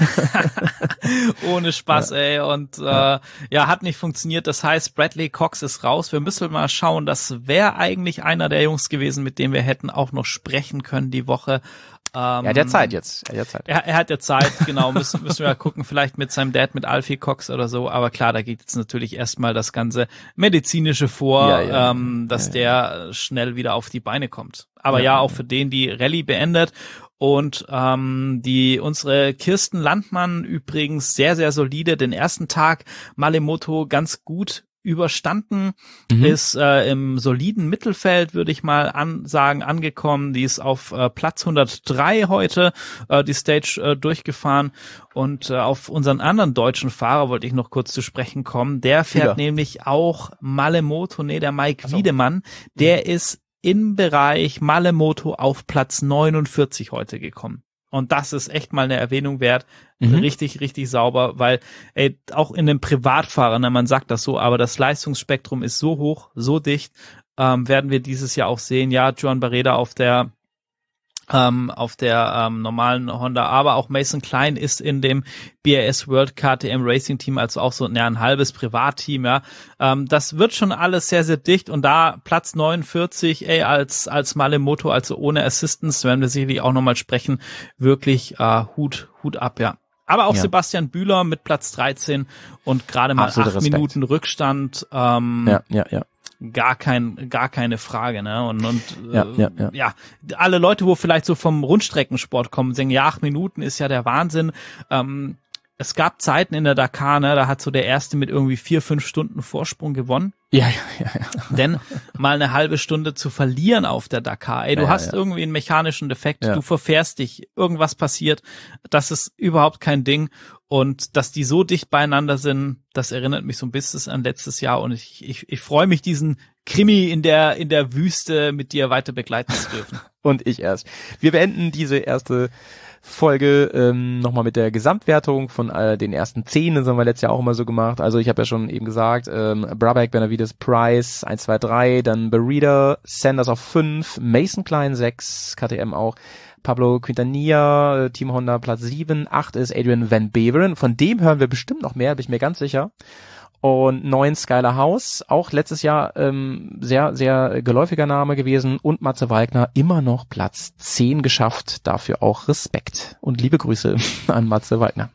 Ohne, ohne Spaß, ja. ey. Und äh, ja. ja, hat nicht funktioniert. Das heißt, Bradley Cox ist raus. Wir müssen mal schauen. Das wäre eigentlich einer der Jungs gewesen, mit dem wir hätten auch noch sprechen können die Woche. Ähm, er hat ja Zeit jetzt. Er hat ja Zeit. Er, er hat ja Zeit, genau. Müssen, müssen wir ja gucken, vielleicht mit seinem Dad, mit Alfie Cox oder so. Aber klar, da geht jetzt natürlich erstmal das ganze Medizinische vor, Ja, ja. ähm, dass Ja, der schnell wieder auf die Beine kommt. Aber Ja, ja, auch für den die Rallye beendet. Und ähm, die unsere Kirsten Landmann übrigens sehr, sehr solide. Den ersten Tag Malemoto ganz gut überstanden, Mhm. ist äh, im soliden Mittelfeld, würde ich mal an, sagen, angekommen. Die ist auf äh, Platz hundertdrei heute, äh, die Stage äh, durchgefahren. Und äh, auf unseren anderen deutschen Fahrer wollte ich noch kurz zu sprechen kommen. Der fährt Wieder. nämlich auch Malemoto, nee, der Mike Ach so. Wiedemann. Der ist im Bereich Malemoto auf Platz neunundvierzig heute gekommen. Und das ist echt mal eine Erwähnung wert. Mhm. Richtig, richtig sauber, weil ey, auch in den Privatfahrern, ne, man sagt das so, aber das Leistungsspektrum ist so hoch, so dicht, ähm, werden wir dieses Jahr auch sehen. Ja, Joan Barreda auf der ähm, auf der ähm, normalen Honda, aber auch Mason Klein ist in dem B R S World K T M Racing Team, also auch so ja, ein halbes Privatteam, ja. Ähm, das wird schon alles sehr, sehr dicht und da Platz neunundvierzig, ey, als als Malemoto, also ohne Assistance, werden wir sicherlich auch nochmal sprechen, wirklich äh, Hut, Hut ab, ja. Aber auch Ja. Sebastian Bühler mit Platz dreizehn und gerade mal Absoluter acht Respekt. Minuten Rückstand, ähm, Ja, ja, ja. gar kein, gar keine Frage, ne? Und, und Ja, äh, ja, ja. ja, alle Leute, wo vielleicht so vom Rundstreckensport kommen, sagen, ja, acht Minuten ist ja der Wahnsinn. Ähm, es gab Zeiten in der Dakar, ne, da hat so der Erste mit irgendwie vier, fünf Stunden Vorsprung gewonnen. Ja, ja, ja, ja. Denn mal eine halbe Stunde zu verlieren auf der Dakar, ey, du Ja, hast ja. irgendwie einen mechanischen Defekt, Ja. du verfährst dich, irgendwas passiert, das ist überhaupt kein Ding. Und dass die so dicht beieinander sind, das erinnert mich so ein bisschen an letztes Jahr und ich, ich, ich freue mich, diesen Krimi in der, in der Wüste mit dir weiter begleiten zu dürfen. Und ich erst. Wir beenden diese erste Folge ähm, nochmal mit der Gesamtwertung von äh, den ersten zehn, das haben wir letztes Jahr auch immer so gemacht. Also ich habe ja schon eben gesagt, ähm, Brabeck, Benavides, Price eins, zwei, drei, dann Barreda, Sanders auf fünf, Mason Klein sechs, K T M auch, Pablo Quintanilla, äh, Team Honda Platz sieben, acht ist Adrian Van Beveren, von dem hören wir bestimmt noch mehr, bin ich mir ganz sicher. Und neun Skylar House, auch letztes Jahr ähm, sehr, sehr geläufiger Name gewesen. Und Matze Wagner immer noch Platz zehn geschafft. Dafür auch Respekt und liebe Grüße an Matze Wagner.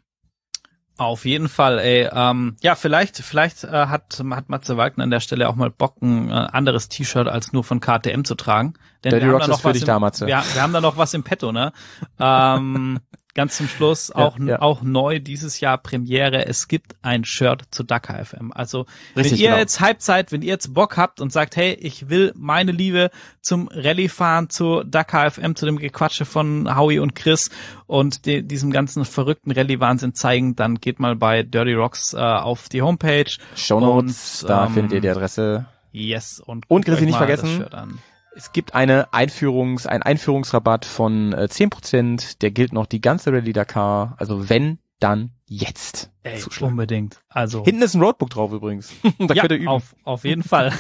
Auf jeden Fall, ey. Ähm, ja, vielleicht, vielleicht äh, hat, hat Matze Wagner an der Stelle auch mal Bock, ein äh, anderes T-Shirt als nur von K T M zu tragen. Denn Dirty wir haben Rocks da noch ist für was dich im, da, Matze. Wir, wir haben da noch was im Petto, ne? Ähm, ganz zum Schluss auch, Ja, ja. auch neu dieses Jahr Premiere. Es gibt ein Shirt zu Dakar F M. Also, Richtig, wenn ihr genau. jetzt Hype seid, wenn ihr jetzt Bock habt und sagt, hey, ich will meine Liebe zum Rallye-Fahren, zu Dakar F M, zu dem Gequatsche von Howie und Chris und de, diesem ganzen verrückten Rallye-Wahnsinn zeigen, dann geht mal bei Dirty Rocks äh, auf die Homepage. Shownotes, Und, da ähm, findet ihr die Adresse. Yes. Und, Und guckt Chrissy, euch nicht mal das vergessen, Shirt an. Es gibt eine Einführungs, einen Einführungsrabatt von äh, zehn Prozent. Der gilt noch die ganze Rallye Dakar. Also wenn, dann jetzt. Ey, zuschlagen. unbedingt. Also Hinten ist ein Roadbook drauf übrigens. da ja, könnt ihr üben. auf, auf jeden Fall.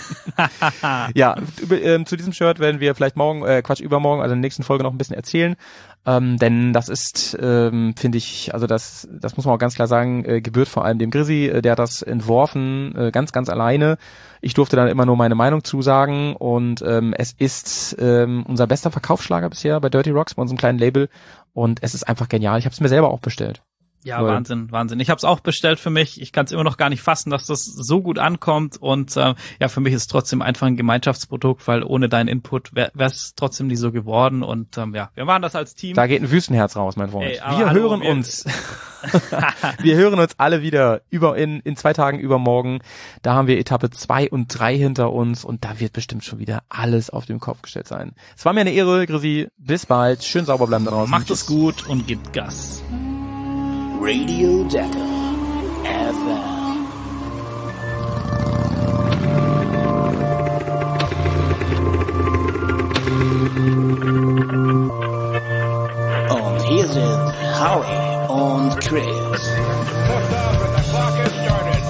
Ja, über, ähm, zu diesem Shirt werden wir vielleicht morgen, äh, Quatsch, übermorgen, also in der nächsten Folge noch ein bisschen erzählen. Ähm, denn das ist, ähm, finde ich, also das, das muss man auch ganz klar sagen, äh, gebührt vor allem dem Grizzly, äh, der hat das entworfen, äh, ganz, ganz alleine. Ich durfte dann immer nur meine Meinung zusagen und ähm, es ist ähm, unser bester Verkaufsschlager bisher bei Dirty Rocks, bei unserem kleinen Label und es ist einfach genial. Ich habe es mir selber auch bestellt. Ja, Leute. Wahnsinn, Wahnsinn. Ich habe es auch bestellt für mich. Ich kann es immer noch gar nicht fassen, dass das so gut ankommt. Und äh, ja, für mich ist es trotzdem einfach ein Gemeinschaftsprodukt, weil ohne deinen Input wäre es trotzdem nicht so geworden. Und ähm, ja, wir waren das als Team. Da geht ein Wüstenherz raus, mein Freund. Ey, aber wir hallo, hören wir- uns. wir hören uns alle wieder über in, in zwei Tagen übermorgen. Da haben wir Etappe zwei und drei hinter uns und da wird bestimmt schon wieder alles auf den Kopf gestellt sein. Es war mir eine Ehre, Grisi. Bis bald. Schön sauber bleiben da draußen. Macht es gut und gibt Gas. Radio Decker F M. Und hier sind Howie und Chris. Lift off and the clock has started.